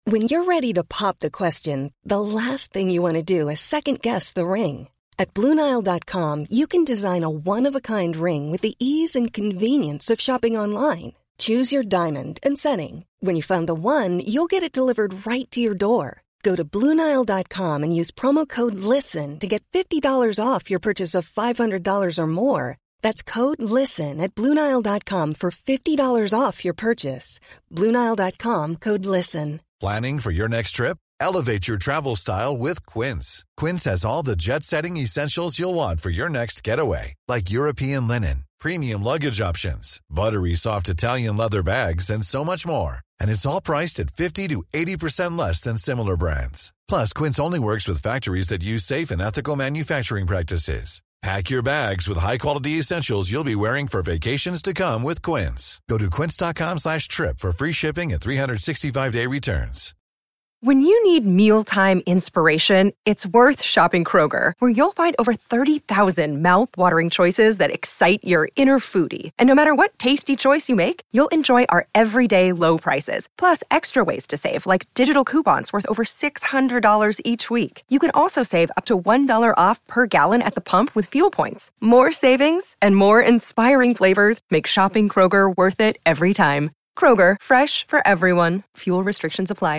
When you're ready to pop the question, the last thing you want to do is second-guess the ring. At BlueNile.com, you can design a one-of-a-kind ring with the ease and convenience of shopping online. Choose your diamond and setting. When you find the one, you'll get it delivered right to your door. Go to BlueNile.com and use promo code LISTEN to get $50 off your purchase of $500 or more. That's code LISTEN at BlueNile.com for $50 off your purchase. BlueNile.com, code LISTEN. Planning for your next trip? Elevate your travel style with Quince. Quince has all the jet-setting essentials you'll want for your next getaway, like European linen, premium luggage options, buttery soft Italian leather bags, and so much more. And it's all priced at 50 to 80% less than similar brands. Plus, Quince only works with factories that use safe and ethical manufacturing practices. Pack your bags with high-quality essentials you'll be wearing for vacations to come with Quince. Go to quince.com/trip for free shipping and 365-day returns. When you need mealtime inspiration, it's worth shopping Kroger, where you'll find over 30,000 mouth-watering choices that excite your inner foodie. And no matter what tasty choice you make, you'll enjoy our everyday low prices, plus extra ways to save, like digital coupons worth over $600 each week. You can also save up to $1 off per gallon at the pump with fuel points. More savings and more inspiring flavors make shopping Kroger worth it every time. Kroger, fresh for everyone. Fuel restrictions apply.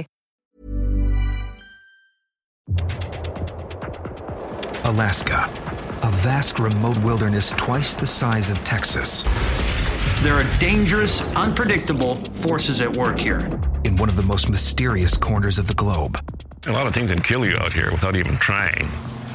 Alaska, a vast remote wilderness twice the size of Texas. There are dangerous, unpredictable forces at work here. In one of the most mysterious corners of the globe. A lot of things can kill you out here without even trying.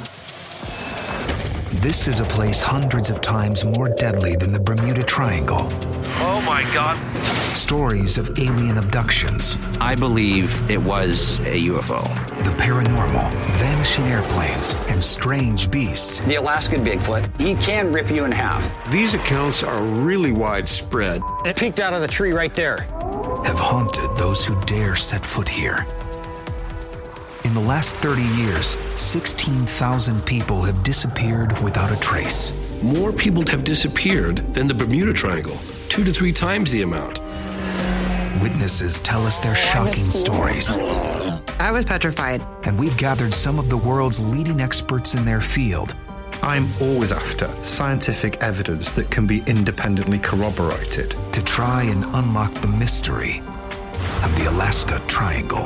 This is a place hundreds of times more deadly than the Bermuda Triangle. Oh my God. Stories of alien abductions. I believe it was a UFO. The paranormal, vanishing airplanes, and strange beasts. The Alaskan Bigfoot, he can rip you in half. These accounts are really widespread. It peeked out of the tree right there. Have haunted those who dare set foot here. In the last 30 years, 16,000 people have disappeared without a trace. More people have disappeared than the Bermuda Triangle, 2 to 3 times the amount. Witnesses tell us their shocking stories. I was petrified. And we've gathered some of the world's leading experts in their field. I'm always after scientific evidence that can be independently corroborated. To try and unlock the mystery of the Alaska Triangle.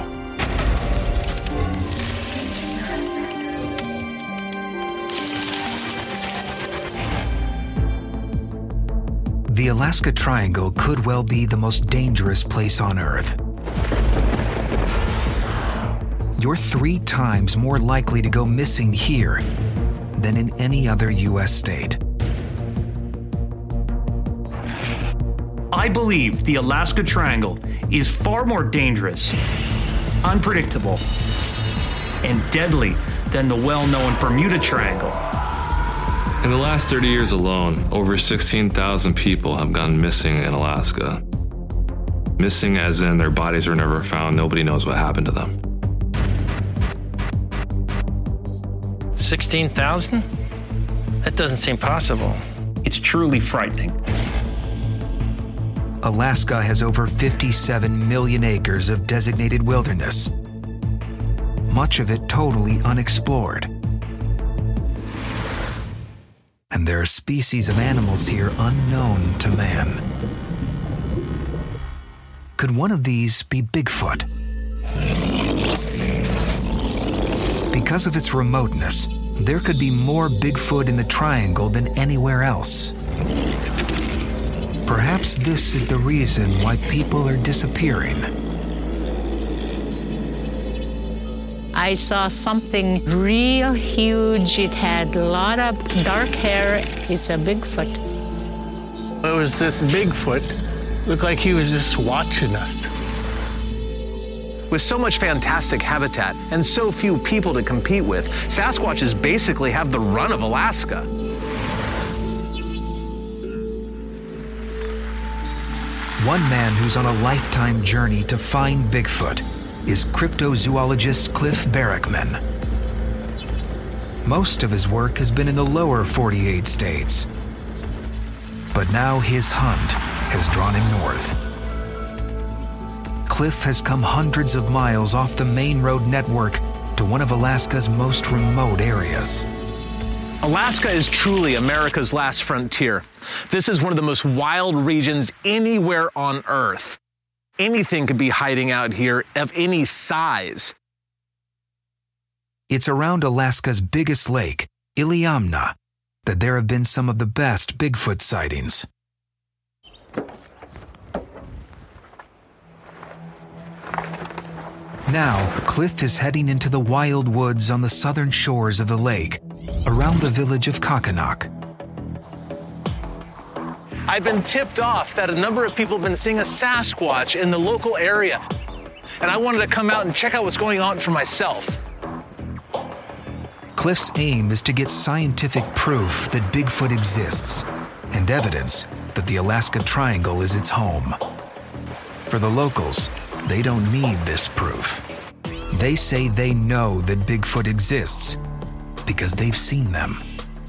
The Alaska Triangle could well be the most dangerous place on Earth. You're 3 times more likely to go missing here than in any other U.S. state. I believe the Alaska Triangle is far more dangerous, unpredictable, and deadly than the well-known Bermuda Triangle. In the last 30 years alone, over 16,000 people have gone missing in Alaska. Missing as in their bodies were never found. Nobody knows what happened to them. 16,000? That doesn't seem possible. It's truly frightening. Alaska has over 57 million acres of designated wilderness, much of it totally unexplored. And there are species of animals here unknown to man. Could one of these be Bigfoot? Because of its remoteness, there could be more Bigfoot in the Triangle than anywhere else. Perhaps this is the reason why people are disappearing. I saw something real huge. It had a lot of dark hair. It's a Bigfoot. It was this Bigfoot. Looked like he was just watching us. With so much fantastic habitat and so few people to compete with, Sasquatches basically have the run of Alaska. One man who's on a lifetime journey to find Bigfoot is cryptozoologist Cliff Barackman. Most of his work has been in the lower 48 states. But now his hunt has drawn him north. Cliff has come hundreds of miles off the main road network to one of Alaska's most remote areas. Alaska is truly America's last frontier. This is one of the most wild regions anywhere on Earth. Anything could be hiding out here of any size. It's around Alaska's biggest lake, Iliamna, that there have been some of the best Bigfoot sightings. Now, Cliff is heading into the wild woods on the southern shores of the lake, around the village of Kakanak. I've been tipped off that a number of people have been seeing a Sasquatch in the local area, and I wanted to come out and check out what's going on for myself. Cliff's aim is to get scientific proof that Bigfoot exists and evidence that the Alaska Triangle is its home. For the locals, they don't need this proof. They say they know that Bigfoot exists because they've seen them.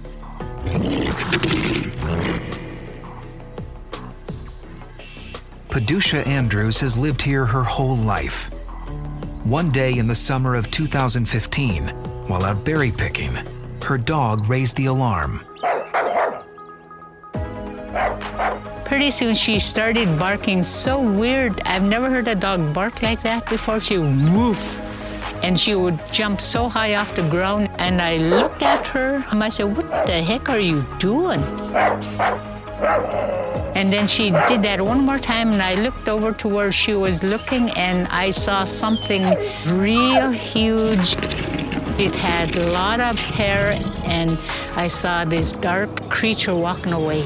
Padusha Andrews has lived here her whole life. One day in the summer of 2015, while out berry picking, her dog raised the alarm. Pretty soon she started barking so weird. I've never heard a dog bark like that before. She would woof, and she would jump so high off the ground. And I looked at her, and I said, "What the heck are you doing?" And then she did that one more time, and I looked over to where she was looking, and I saw something real huge. It had a lot of hair, and I saw this dark creature walking away.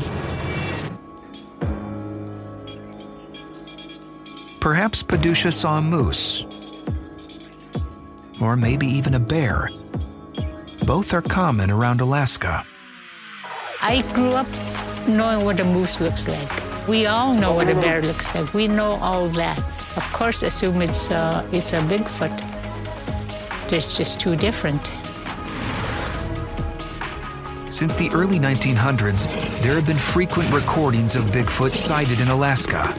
Perhaps Padusha saw a moose, or maybe even a bear. Both are common around Alaska. I grew up knowing what a moose looks like. We all know what a bear looks like. We know all that. Of course, assume it's a Bigfoot. It's just too different. Since the early 1900s, there have been frequent recordings of Bigfoot sighted in Alaska.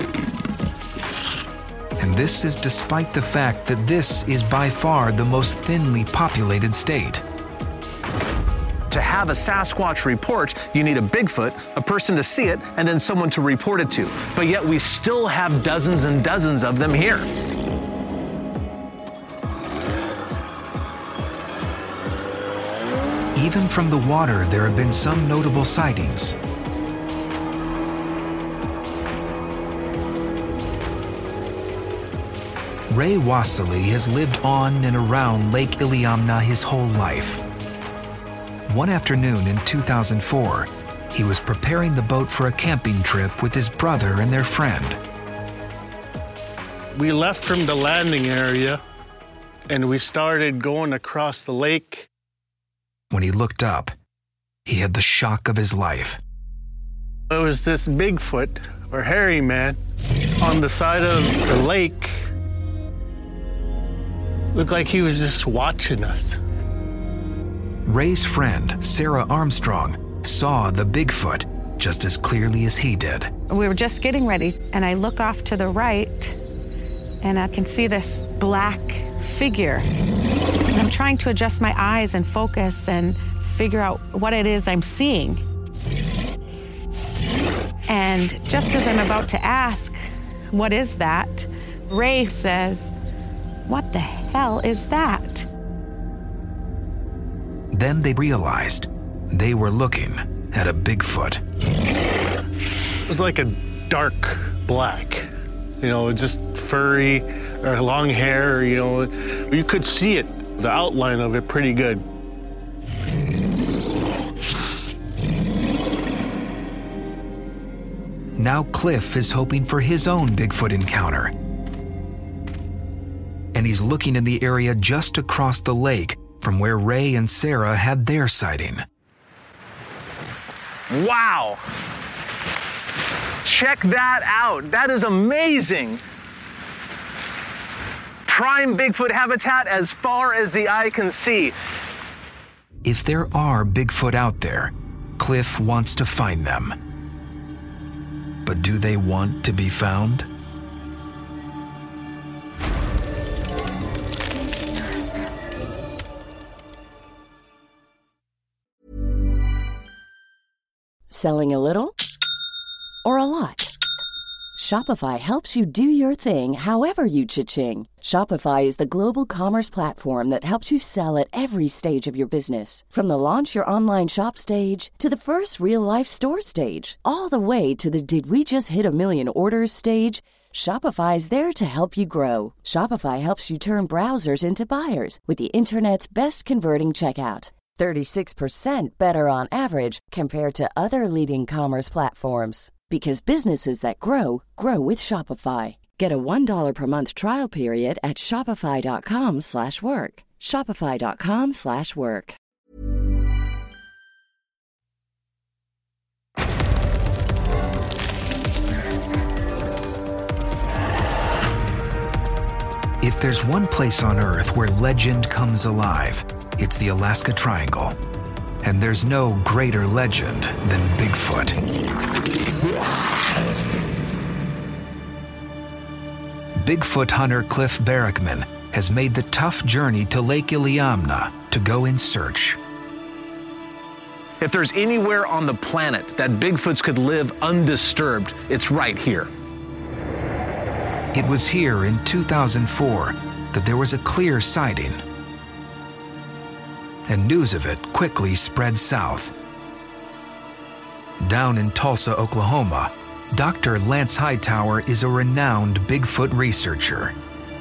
And this is despite the fact that this is by far the most thinly populated state. To have a Sasquatch report, you need a Bigfoot, a person to see it, and then someone to report it to. But yet we still have dozens and dozens of them here. Even from the water, there have been some notable sightings. Ray Wassily has lived on and around Lake Iliamna his whole life. One afternoon in 2004, he was preparing the boat for a camping trip with his brother and their friend. We left from the landing area, and we started going across the lake. When he looked up, he had the shock of his life. It was this Bigfoot, or hairy man, on the side of the lake. Looked like he was just watching us. Ray's friend, Sarah Armstrong, saw the Bigfoot just as clearly as he did. We were just getting ready, and I look off to the right, and I can see this black figure. And I'm trying to adjust my eyes and focus and figure out what it is I'm seeing. And just as I'm about to ask, what is that? Ray says, "What the hell is that?" Then they realized they were looking at a Bigfoot. It was like a dark black, just furry or long hair, You could see it, the outline of it pretty good. Now Cliff is hoping for his own Bigfoot encounter. And he's looking in the area just across the lake from where Ray and Sarah had their sighting. Wow! Check that out. That is amazing. Prime Bigfoot habitat as far as the eye can see. If there are Bigfoot out there, Cliff wants to find them. But do they want to be found? Selling a little or a lot? Shopify helps you do your thing however you cha-ching. Shopify is the global commerce platform that helps you sell at every stage of your business. From the launch your online shop stage to the first real-life store stage, all the way to the did we just hit a million orders stage. Shopify is there to help you grow. Shopify helps you turn browsers into buyers with the internet's best converting checkout. 36% better on average compared to other leading commerce platforms. Because businesses that grow, grow with Shopify. Get a $1 per month trial period at shopify.com/work. Shopify.com/work. If there's one place on Earth where legend comes alive, it's the Alaska Triangle. And there's no greater legend than Bigfoot. Bigfoot hunter Cliff Barackman has made the tough journey to Lake Iliamna to go in search. If there's anywhere on the planet that Bigfoots could live undisturbed, it's right here. It was here in 2004 that there was a clear sighting. And news of it quickly spread south. Down in Tulsa, Oklahoma, Dr. Lance Hightower is a renowned Bigfoot researcher.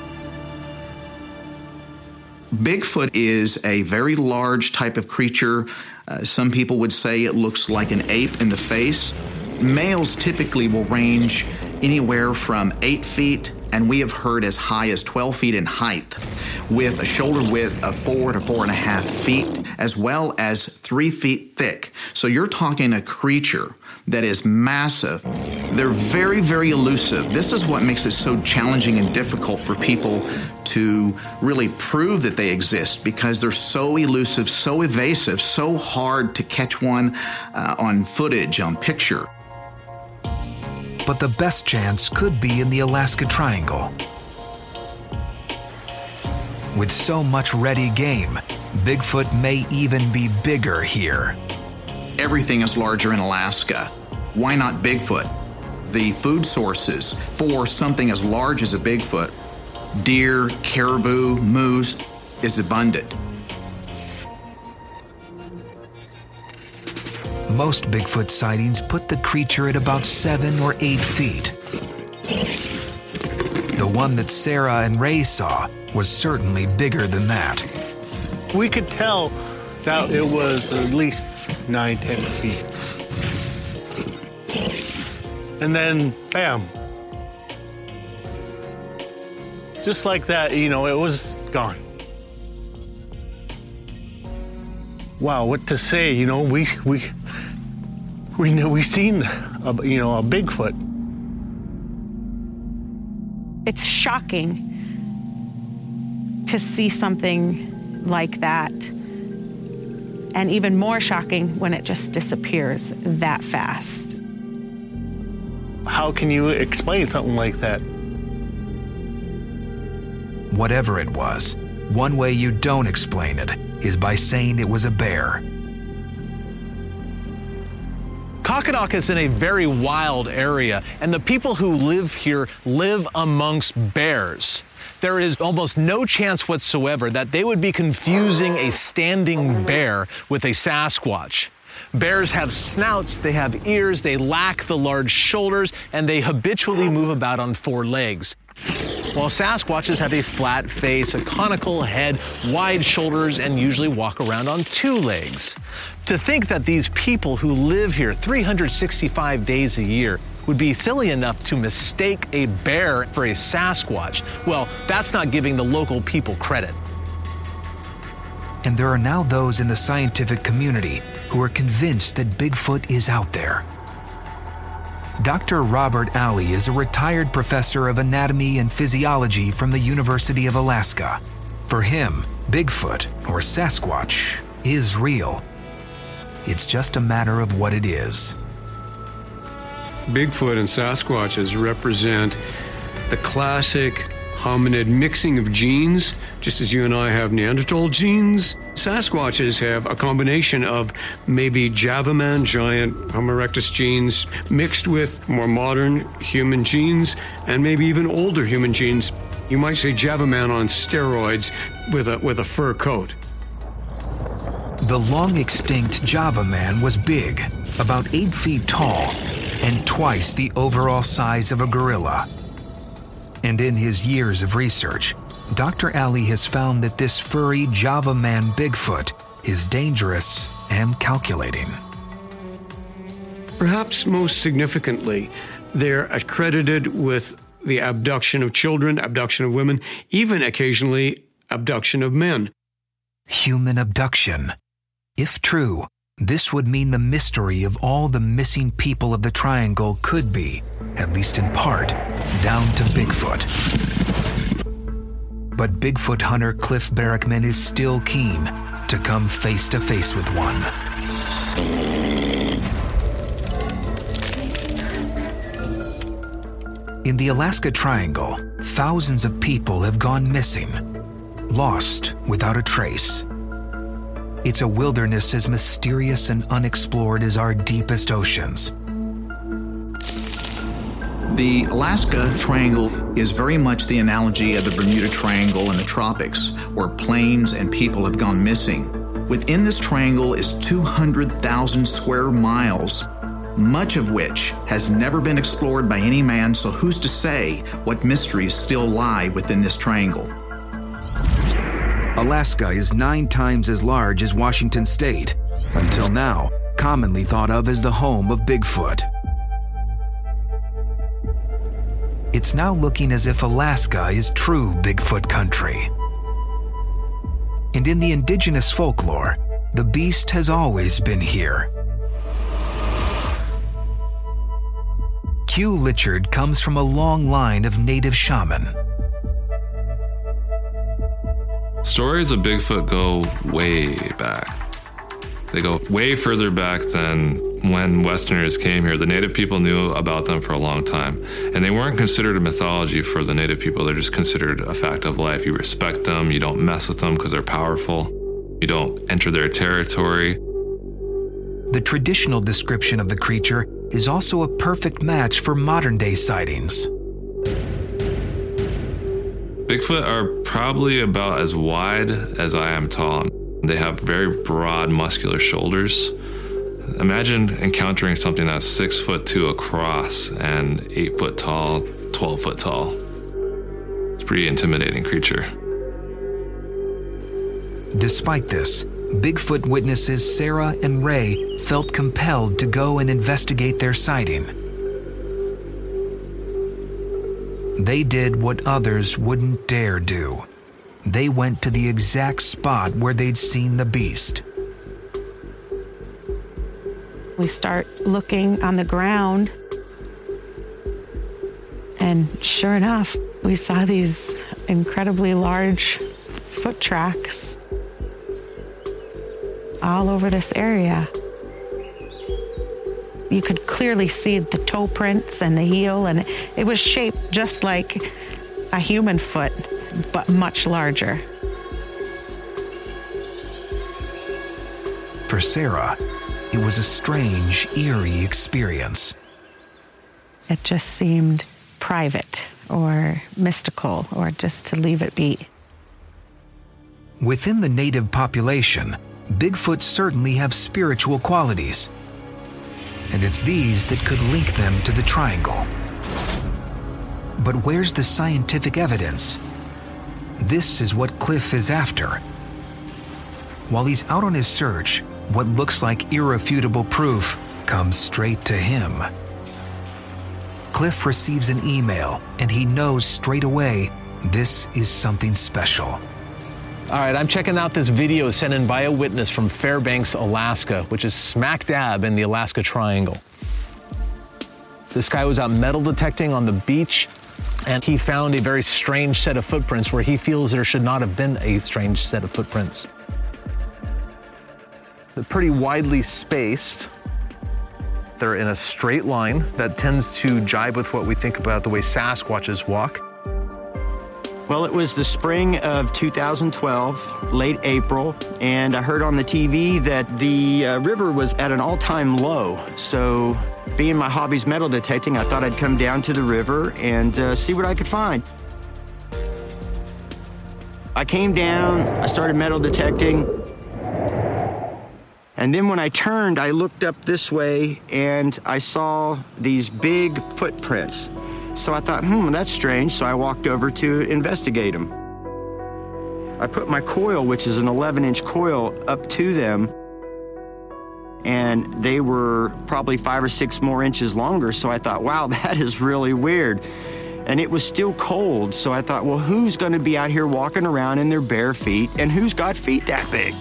Bigfoot is a very large type of creature. Some people would say it looks like an ape in the face. Males typically will range anywhere from 8 feet, and we have heard as high as 12 feet in height, with a shoulder width of 4 to 4.5 feet, as well as 3 feet thick. So you're talking a creature that is massive. They're very, very elusive. This is what makes it so challenging and difficult for people to really prove that they exist, because they're so elusive, so evasive, so hard to catch one on footage, on picture. But the best chance could be in the Alaska Triangle. With so much ready game, Bigfoot may even be bigger here. Everything is larger in Alaska. Why not Bigfoot? The food sources for something as large as a Bigfoot, deer, caribou, moose, is abundant. Most Bigfoot sightings put the creature at about 7 or 8 feet. The one that Sarah and Ray saw was certainly bigger than that. We could tell that it was at least 9-10 feet. And then, bam. Just like that, it was gone. Wow, what to say? We seen a Bigfoot. It's shocking to see something like that, and even more shocking when it just disappears that fast. How can you explain something like that? Whatever it was, one way you don't explain it is by saying it was a bear. Kokkedok is in a very wild area, and the people who live here live amongst bears. There is almost no chance whatsoever that they would be confusing a standing bear with a Sasquatch. Bears have snouts, they have ears, they lack the large shoulders, and they habitually move about on 4 legs. While Sasquatches have a flat face, a conical head, wide shoulders, and usually walk around on 2 legs. To think that these people who live here 365 days a year would be silly enough to mistake a bear for a Sasquatch, well, that's not giving the local people credit. And there are now those in the scientific community who are convinced that Bigfoot is out there. Dr. Robert Alley is a retired professor of anatomy and physiology from the University of Alaska. For him, Bigfoot, or Sasquatch, is real. It's just a matter of what it is. Bigfoot and Sasquatches represent the classic hominid mixing of genes, just as you and I have Neanderthal genes. Sasquatches have a combination of maybe Javaman giant Homo erectus genes mixed with more modern human genes and maybe even older human genes. You might say Javaman on steroids with a fur coat. The long-extinct Java man was big, about 8 feet tall, and twice the overall size of a gorilla. And in his years of research, Dr. Ali has found that this furry Java man Bigfoot is dangerous and calculating. Perhaps most significantly, they're accredited with the abduction of children, abduction of women, even occasionally abduction of men. Human abduction. If true, this would mean the mystery of all the missing people of the Triangle could be, at least in part, down to Bigfoot. But Bigfoot hunter Cliff Barackman is still keen to come face to face with one. In the Alaska Triangle, thousands of people have gone missing, lost without a trace. It's a wilderness as mysterious and unexplored as our deepest oceans. The Alaska Triangle is very much the analogy of the Bermuda Triangle in the tropics, where planes and people have gone missing. Within this triangle is 200,000 square miles, much of which has never been explored by any man, so who's to say what mysteries still lie within this triangle? Alaska is 9 times as large as Washington State, until now commonly thought of as the home of Bigfoot. It's now looking as if Alaska is true Bigfoot country. And in the indigenous folklore, the beast has always been here. Q. Litchard comes from a long line of native shaman. Stories of Bigfoot go way back. They go way further back than when Westerners came here. The native people knew about them for a long time. And they weren't considered a mythology for the native people. They're just considered a fact of life. You respect them. You don't mess with them because they're powerful. You don't enter their territory. The traditional description of the creature is also a perfect match for modern-day sightings. Bigfoot are probably about as wide as I am tall. They have very broad, muscular shoulders. Imagine encountering something that's 6'2" across and 8 foot tall, 12 foot tall. It's a pretty intimidating creature. Despite this, Bigfoot witnesses Sarah and Ray felt compelled to go and investigate their sighting. They did what others wouldn't dare do. They went to the exact spot where they'd seen the beast. We start looking on the ground, and sure enough, we saw these incredibly large foot tracks all over this area. You could clearly see the toe prints and the heel, and it was shaped just like a human foot, but much larger. For Sarah, it was a strange, eerie experience. It just seemed private or mystical, or just to leave it be. Within the native population, Bigfoot certainly have spiritual qualities. And it's these that could link them to the Triangle. But where's the scientific evidence? This is what Cliff is after. While he's out on his search, what looks like irrefutable proof comes straight to him. Cliff receives an email, and he knows straight away this is something special. All right, I'm checking out this video sent in by a witness from Fairbanks, Alaska, which is smack dab in the Alaska Triangle. This guy was out metal detecting on the beach, and he found a very strange set of footprints where he feels there should not have been a strange set of footprints. They're pretty widely spaced. They're in a straight line that tends to jibe with what we think about the way Sasquatches walk. Well, it was the spring of 2012, late April, and I heard on the TV that the river was at an all-time low. So, being my hobby's metal detecting, I thought I'd come down to the river and see what I could find. I came down, I started metal detecting, and then when I turned, I looked up this way and I saw these big footprints. So I thought, that's strange, so I walked over to investigate them. I put my coil, which is an 11-inch coil, up to them, and they were probably 5 or 6 more inches longer, so I thought, wow, that is really weird. And it was still cold, so I thought, well, who's going to be out here walking around in their bare feet, and who's got feet that big?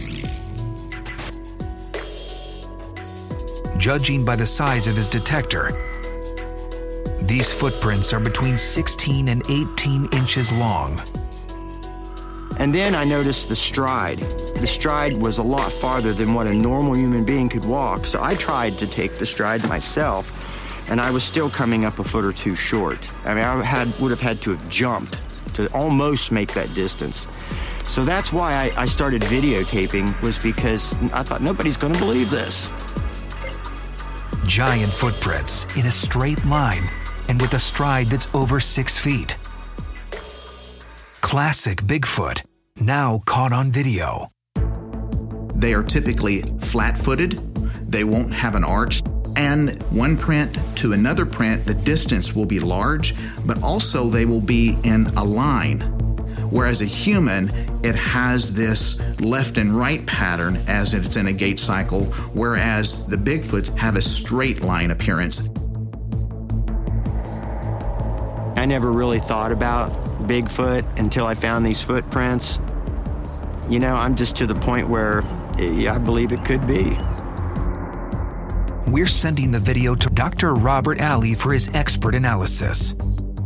Judging by the size of his detector, these footprints are between 16 and 18 inches long. And then I noticed the stride. The stride was a lot farther than what a normal human being could walk, so I tried to take the stride myself, and I was still coming up a foot or two short. I mean, I would have had to have jumped to almost make that distance. So that's why I started videotaping, was because I thought nobody's going to believe this. Giant footprints in a straight line and with a stride that's over 6 feet. Classic Bigfoot, now caught on video. They are typically flat-footed. They won't have an arch. And one print to another print, the distance will be large, but also they will be in a line. Whereas a human, it has this left and right pattern as it's in a gait cycle, whereas the Bigfoots have a straight line appearance. I never really thought about Bigfoot until I found these footprints. You know, I'm just to the point where I believe it could be. We're sending the video to Dr. Robert Alley for his expert analysis.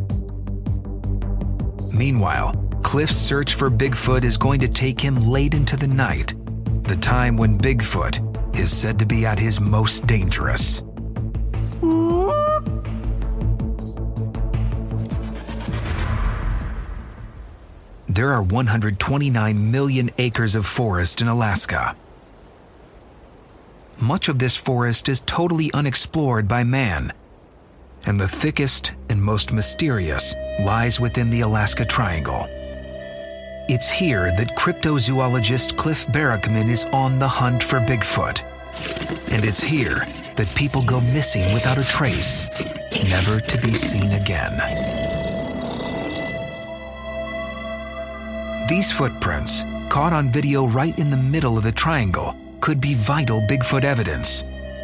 Meanwhile, Cliff's search for Bigfoot is going to take him late into the night, the time when Bigfoot is said to be at his most dangerous. There are 129 million acres of forest in Alaska. Much of this forest is totally unexplored by man, and the thickest and most mysterious lies within the Alaska Triangle. It's here that cryptozoologist Cliff Barackman is on the hunt for Bigfoot. And it's here that people go missing without a trace, never to be seen again. These footprints, caught on video right in the middle of the triangle, could be vital Bigfoot evidence.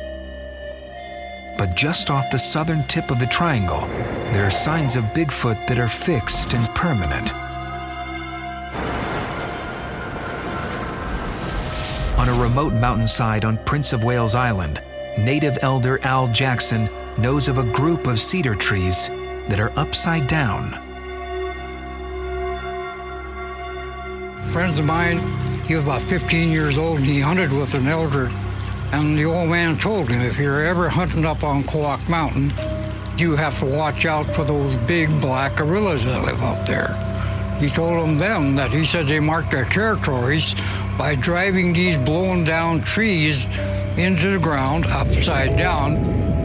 But just off the southern tip of the triangle, there are signs of Bigfoot that are fixed and permanent. On a remote mountainside on Prince of Wales Island, native elder Al Jackson knows of a group of cedar trees that are upside down. Friends of mine, he was about 15 years old and he hunted with an elder, and the old man told him, if you're ever hunting up on Quock Mountain, you have to watch out for those big black gorillas that live up there. He told them that he said they marked their territories by driving these blown down trees into the ground upside down.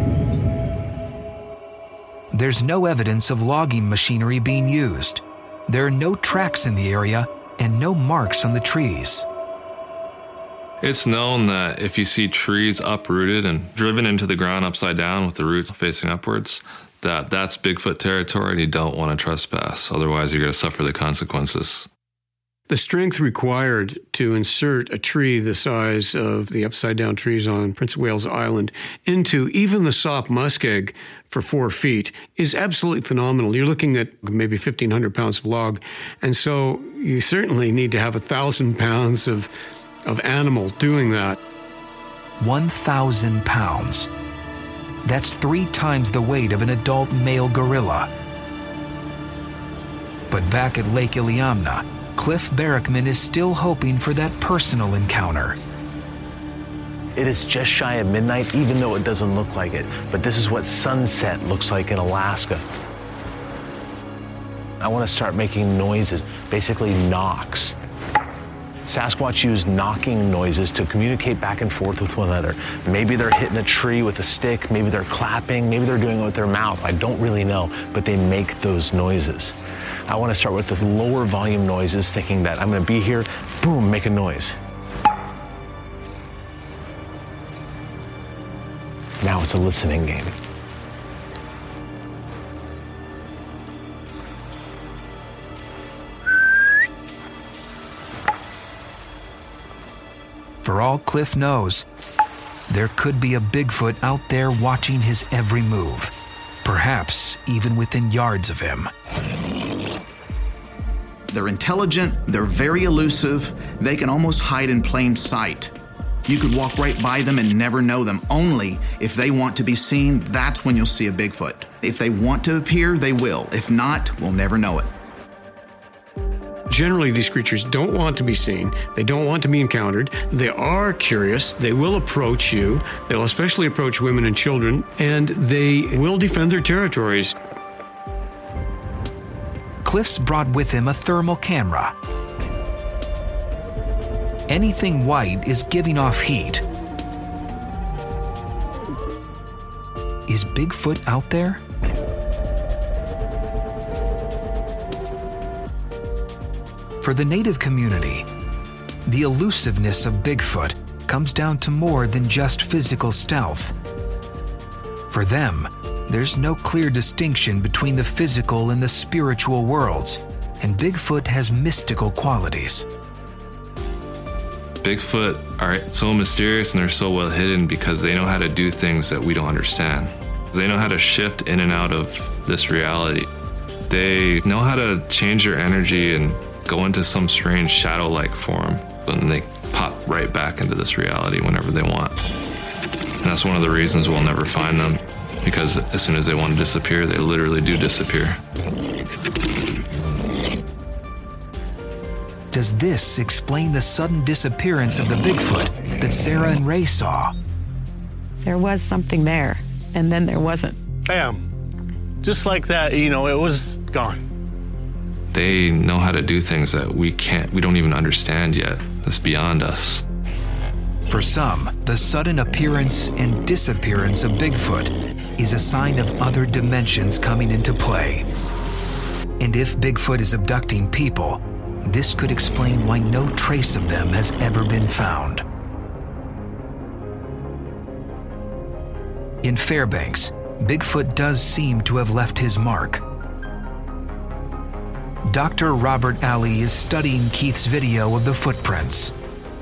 There's no evidence of logging machinery being used. There are no tracks in the area and no marks on the trees. It's known that if you see trees uprooted and driven into the ground upside down with the roots facing upwards, that's Bigfoot territory and you don't want to trespass. Otherwise, you're going to suffer the consequences. The strength required to insert a tree the size of the upside-down trees on Prince of Wales Island into even the soft muskeg for 4 feet is absolutely phenomenal. You're looking at maybe 1,500 pounds of log, and so you certainly need to have 1,000 pounds of animal doing that. 1,000 pounds. That's 3 times the weight of an adult male gorilla. But back at Lake Iliamna, Cliff Barackman is still hoping for that personal encounter. It is just shy of midnight, even though it doesn't look like it. But this is what sunset looks like in Alaska. I want to start making noises, basically knocks. Sasquatch use knocking noises to communicate back and forth with one another. Maybe they're hitting a tree with a stick, maybe they're clapping, maybe they're doing it with their mouth. I don't really know, but they make those noises. I want to start with the lower volume noises, thinking that I'm going to be here, boom, make a noise. Now it's a listening game. For all Cliff knows, there could be a Bigfoot out there watching his every move, perhaps even within yards of him. They're intelligent, they're very elusive, they can almost hide in plain sight. You could walk right by them and never know them. Only if they want to be seen, that's when you'll see a Bigfoot. If they want to appear, they will. If not, we'll never know it. Generally, these creatures don't want to be seen. They don't want to be encountered. They are curious. They will approach you. They'll especially approach women and children, and they will defend their territories. Cliff's brought with him a thermal camera. Anything white is giving off heat. Is Bigfoot out there? For the native community, the elusiveness of Bigfoot comes down to more than just physical stealth. For them, there's no clear distinction between the physical and the spiritual worlds, and Bigfoot has mystical qualities. Bigfoot are so mysterious and they're so well hidden because they know how to do things that we don't understand. They know how to shift in and out of this reality. They know how to change their energy and go into some strange shadow-like form, and they pop right back into this reality whenever they want. And that's one of the reasons we'll never find them, because as soon as they want to disappear, they literally do disappear. Does this explain the sudden disappearance of the Bigfoot that Sarah and Ray saw? There was something there, and then there wasn't. Bam. Just like that, it was gone. They know how to do things that we don't even understand yet. That's beyond us. For some, the sudden appearance and disappearance of Bigfoot is a sign of other dimensions coming into play. And if Bigfoot is abducting people, this could explain why no trace of them has ever been found. In Fairbanks, Bigfoot does seem to have left his mark. Dr. Robert Alley is studying Keith's video of the footprints.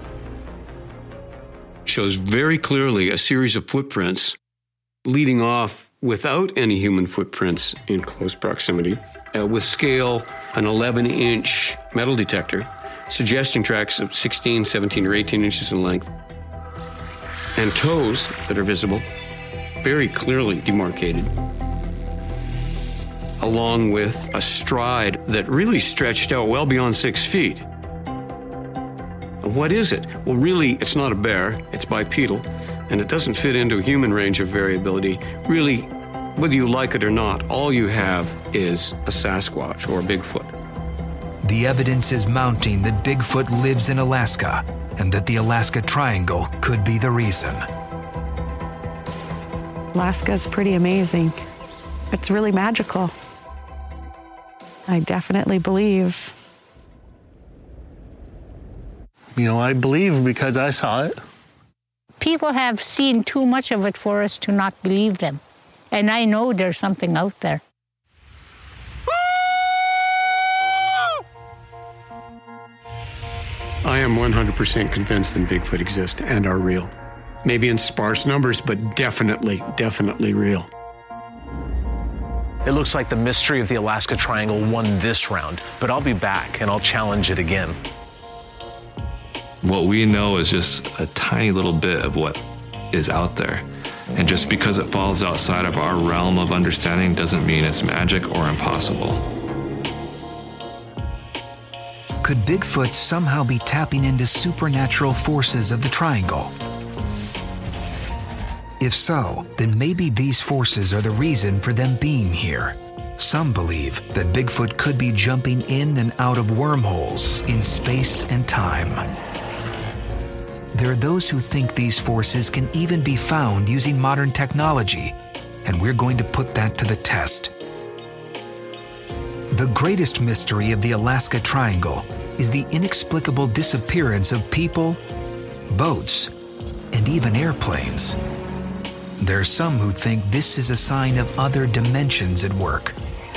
Shows very clearly a series of footprints leading off without any human footprints in close proximity, with scale an 11-inch metal detector, suggesting tracks of 16, 17, or 18 inches in length, and toes that are visible, very clearly demarcated, along with a stride that really stretched out well beyond 6 feet. What is it? Well, really, it's not a bear. It's bipedal, and it doesn't fit into a human range of variability. Really, whether you like it or not, all you have is a Sasquatch or a Bigfoot. The evidence is mounting that Bigfoot lives in Alaska, and that the Alaska Triangle could be the reason. Alaska is pretty amazing. It's really magical. I definitely believe. I believe because I saw it. People have seen too much of it for us to not believe them. And I know there's something out there. I am 100% convinced that Bigfoot exist and are real. Maybe in sparse numbers, but definitely real. It looks like the mystery of the Alaska Triangle won this round, but I'll be back and I'll challenge it again. What we know is just a tiny little bit of what is out there. And just because it falls outside of our realm of understanding doesn't mean it's magic or impossible. Could Bigfoot somehow be tapping into supernatural forces of the Triangle? If so, then maybe these forces are the reason for them being here. Some believe that Bigfoot could be jumping in and out of wormholes in space and time. There are those who think these forces can even be found using modern technology, and we're going to put that to the test. The greatest mystery of the Alaska Triangle is the inexplicable disappearance of people, boats, and even airplanes. There are some who think this is a sign of other dimensions at work.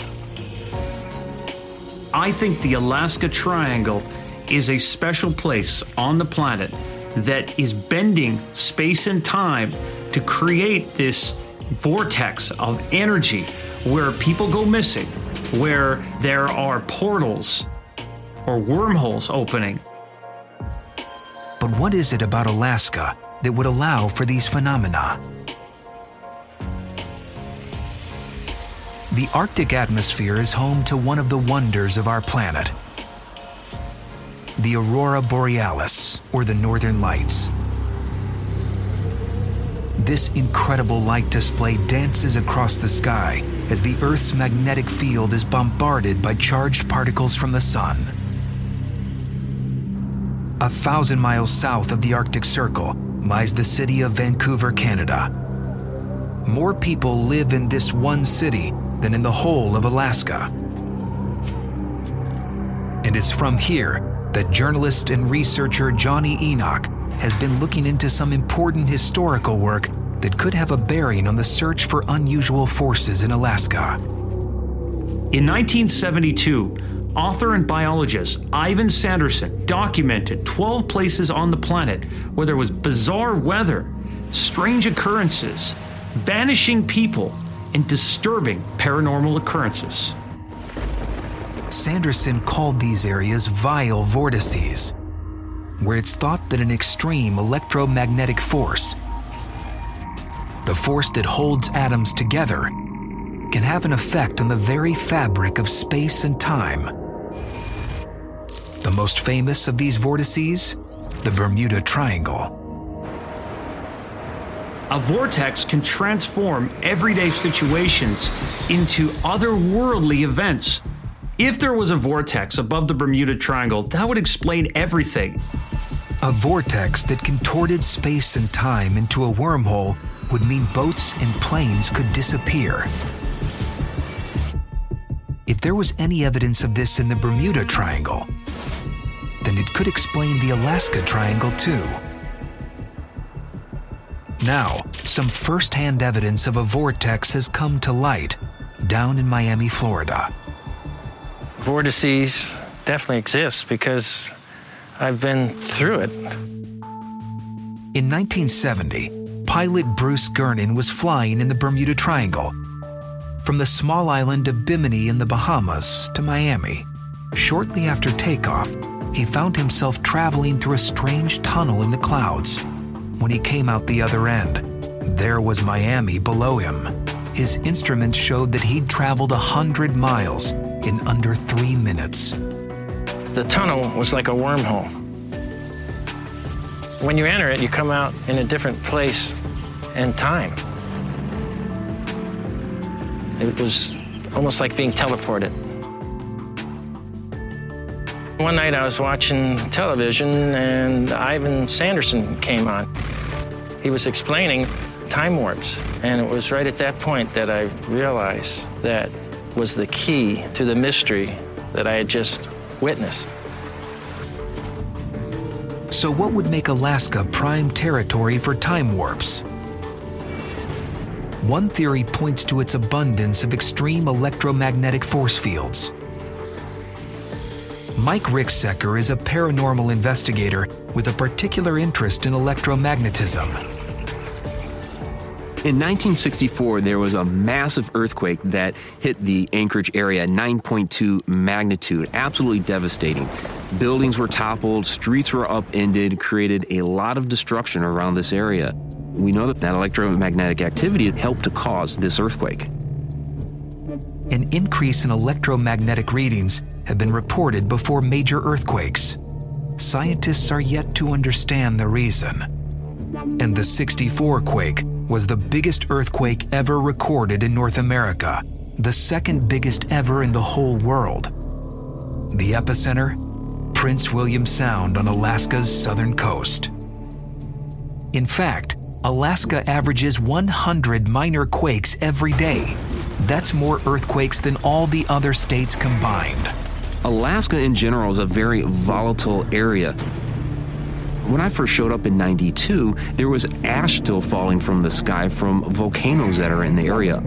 I think the Alaska Triangle is a special place on the planet that is bending space and time to create this vortex of energy where people go missing, where there are portals or wormholes opening. But what is it about Alaska that would allow for these phenomena? The Arctic atmosphere is home to one of the wonders of our planet, the Aurora Borealis, or the Northern Lights. This incredible light display dances across the sky as the Earth's magnetic field is bombarded by charged particles from the sun. 1,000 miles south of the Arctic Circle lies the city of Vancouver, Canada. More people live in this one city than in the whole of Alaska. And it's from here that journalist and researcher Johnny Enoch has been looking into some important historical work that could have a bearing on the search for unusual forces in Alaska. In 1972, author and biologist Ivan Sanderson documented 12 places on the planet where there was bizarre weather, strange occurrences, vanishing people, and disturbing paranormal occurrences. Sanderson called these areas vile vortices, where it's thought that an extreme electromagnetic force, the force that holds atoms together, can have an effect on the very fabric of space and time. The most famous of these vortices, the Bermuda Triangle. A vortex can transform everyday situations into otherworldly events. If there was a vortex above the Bermuda Triangle, that would explain everything. A vortex that contorted space and time into a wormhole would mean boats and planes could disappear. If there was any evidence of this in the Bermuda Triangle, then it could explain the Alaska Triangle too. Now, some first-hand evidence of a vortex has come to light down in Miami, Florida. Vortices definitely exist because I've been through it. In 1970, pilot Bruce Gernon was flying in the Bermuda Triangle, from the small island of Bimini in the Bahamas to Miami. Shortly after takeoff, he found himself traveling through a strange tunnel in the clouds. When he came out the other end, there was Miami below him. His instruments showed that he'd traveled 100 miles in under 3 minutes. The tunnel was like a wormhole. When you enter it, you come out in a different place and time. It was almost like being teleported. One night I was watching television and Ivan Sanderson came on. He was explaining time warps, and it was right at that point that I realized that was the key to the mystery that I had just witnessed. So what would make Alaska prime territory for time warps? One theory points to its abundance of extreme electromagnetic force fields. Mike Ricksecker is a paranormal investigator with a particular interest in electromagnetism. In 1964, there was a massive earthquake that hit the Anchorage area, 9.2 magnitude, absolutely devastating. Buildings were toppled, streets were upended, created a lot of destruction around this area. We know that electromagnetic activity helped to cause this earthquake. An increase in electromagnetic readings have been reported before major earthquakes. Scientists are yet to understand the reason. And the '64 quake was the biggest earthquake ever recorded in North America, the second biggest ever in the whole world. The epicenter? Prince William Sound on Alaska's southern coast. In fact, Alaska averages 100 minor quakes every day. That's more earthquakes than all the other states combined. Alaska in general is a very volatile area. When I first showed up in '92, there was ash still falling from the sky from volcanoes that are in the area.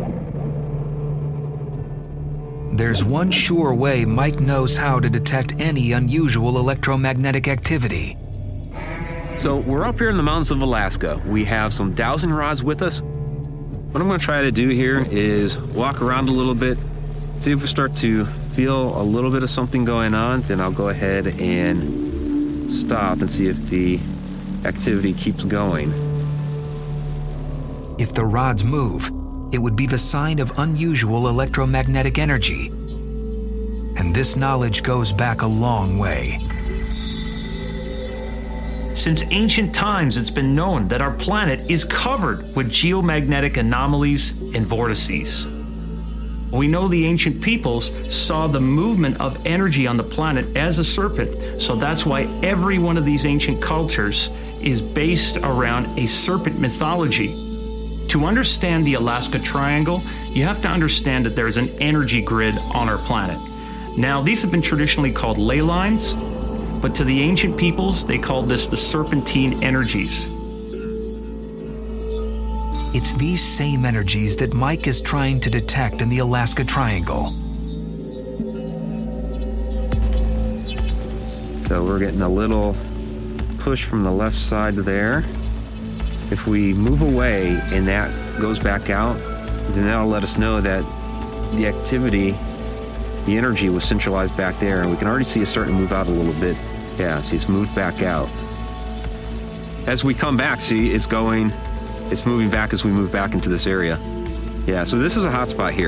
There's one sure way Mike knows how to detect any unusual electromagnetic activity. So we're up here in the mountains of Alaska. We have some dowsing rods with us. What I'm going to try to do here is walk around a little bit, see if we start to feel a little bit of something going on. Then I'll go ahead and stop and see if the activity keeps going. If the rods move, it would be the sign of unusual electromagnetic energy. And this knowledge goes back a long way. Since ancient times, it's been known that our planet is covered with geomagnetic anomalies and vortices. We know the ancient peoples saw the movement of energy on the planet as a serpent, so that's why every one of these ancient cultures is based around a serpent mythology. To understand the Alaska Triangle, you have to understand that there's an energy grid on our planet. Now, these have been traditionally called ley lines, but to the ancient peoples, they called this the serpentine energies. It's these same energies that Mike is trying to detect in the Alaska Triangle. So we're getting a little push from the left side there. If we move away and that goes back out, then that'll let us know that the activity, the energy was centralized back there, and we can already see it starting to move out a little bit. Yeah, see, it's moved back out. As we come back, see, it's moving back as we move back into this area. Yeah, so this is a hot spot here.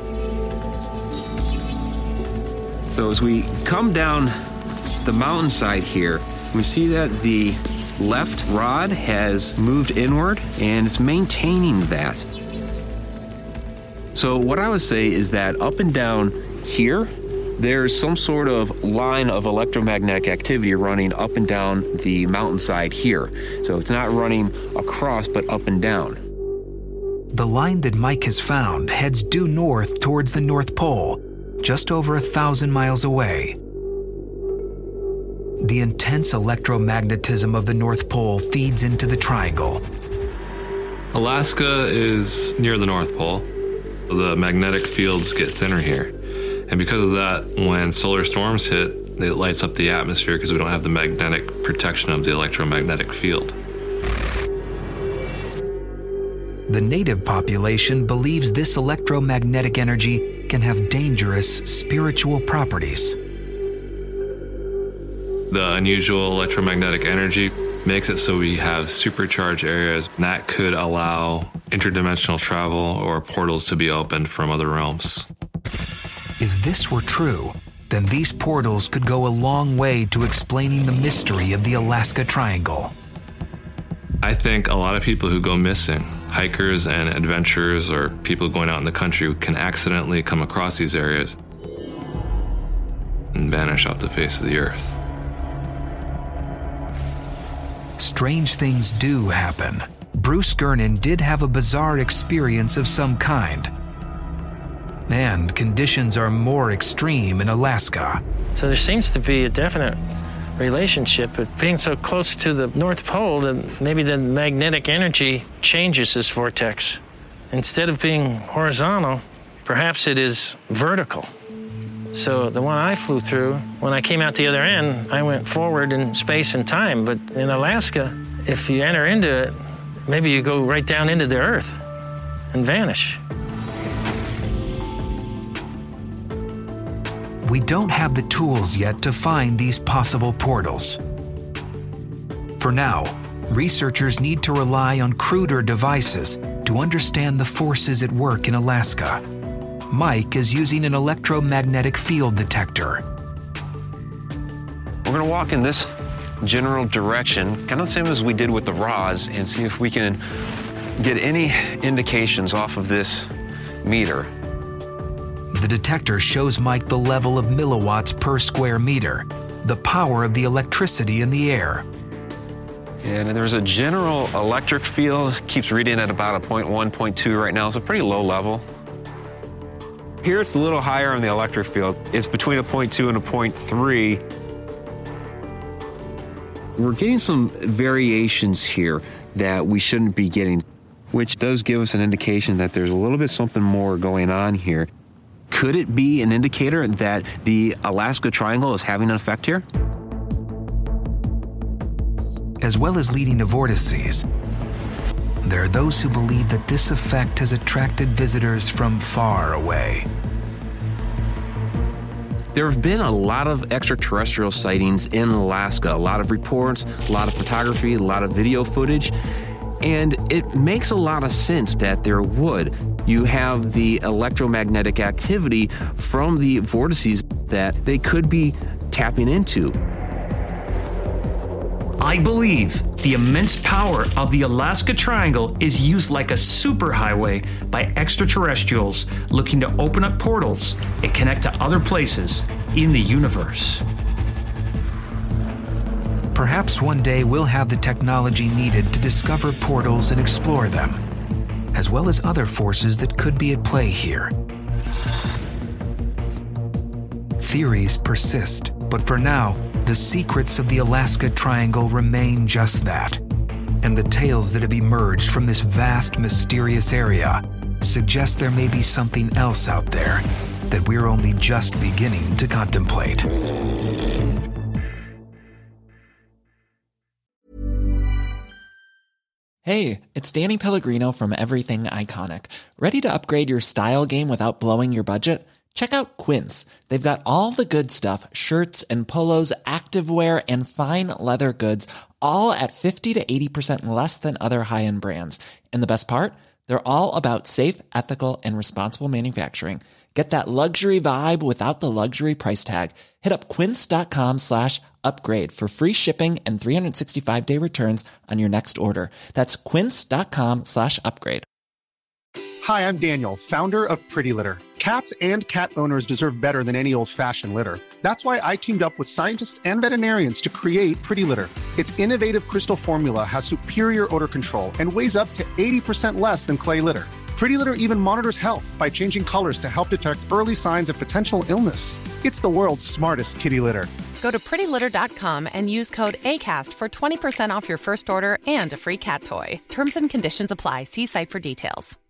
So as we come down the mountainside here, we see that the left rod has moved inward and it's maintaining that. So what I would say is that up and down here, there's some sort of line of electromagnetic activity running up and down the mountainside here. So it's not running across, but up and down. The line that Mike has found heads due north towards the North Pole, just over 1,000 miles away. The intense electromagnetism of the North Pole feeds into the triangle. Alaska is near the North Pole. The magnetic fields get thinner here. And because of that, when solar storms hit, it lights up the atmosphere because we don't have the magnetic protection of the electromagnetic field. The native population believes this electromagnetic energy can have dangerous spiritual properties. The unusual electromagnetic energy makes it so we have supercharged areas, and that could allow interdimensional travel or portals to be opened from other realms. If this were true, then these portals could go a long way to explaining the mystery of the Alaska Triangle. I think a lot of people who go missing, hikers and adventurers or people going out in the country, can accidentally come across these areas and vanish off the face of the earth. Strange things do happen. Bruce Gernon did have a bizarre experience of some kind. And conditions are more extreme in Alaska. So there seems to be a definite relationship, but being so close to the North Pole, that maybe the magnetic energy changes this vortex. Instead of being horizontal, perhaps it is vertical. So the one I flew through, when I came out the other end, I went forward in space and time. But in Alaska, if you enter into it, maybe you go right down into the earth and vanish. We don't have the tools yet to find these possible portals. For now, researchers need to rely on cruder devices to understand the forces at work in Alaska. Mike is using an electromagnetic field detector. We're going to walk in this general direction, kind of the same as we did with the rods, and see if we can get any indications off of this meter. The detector shows Mike the level of milliwatts per square meter, the power of the electricity in the air. And there's a general electric field, keeps reading at about a 0.1, 0.2 right now. It's a pretty low level. Here it's a little higher on the electric field. It's between a 0.2 and a 0.3. We're getting some variations here that we shouldn't be getting, which does give us an indication that there's a little bit something more going on here. Could it be an indicator that the Alaska Triangle is having an effect here? As well as leading to vortices, there are those who believe that this effect has attracted visitors from far away. There have been a lot of extraterrestrial sightings in Alaska, a lot of reports, a lot of photography, a lot of video footage, and it makes a lot of sense that there would. You have the electromagnetic activity from the vortices that they could be tapping into. I believe the immense power of the Alaska Triangle is used like a superhighway by extraterrestrials looking to open up portals and connect to other places in the universe. Perhaps one day we'll have the technology needed to discover portals and explore them, as well as other forces that could be at play here. Theories persist, but for now, the secrets of the Alaska Triangle remain just that. And the tales that have emerged from this vast, mysterious area suggest there may be something else out there that we're only just beginning to contemplate. Hey, it's Danny Pellegrino from Everything Iconic. Ready to upgrade your style game without blowing your budget? Check out Quince. They've got all the good stuff, shirts and polos, activewear, and fine leather goods, all at 50 to 80% less than other high-end brands. And the best part? They're all about safe, ethical, and responsible manufacturing. Get that luxury vibe without the luxury price tag. Hit up quince.com/upgrade for free shipping and 365-day returns on your next order. That's quince.com/upgrade. Hi, I'm Daniel, founder of Pretty Litter. Cats and cat owners deserve better than any old-fashioned litter. That's why I teamed up with scientists and veterinarians to create Pretty Litter. Its innovative crystal formula has superior odor control and weighs up to 80% less than clay litter. Pretty Litter even monitors health by changing colors to help detect early signs of potential illness. It's the world's smartest kitty litter. Go to prettylitter.com and use code ACAST for 20% off your first order and a free cat toy. Terms and conditions apply. See site for details.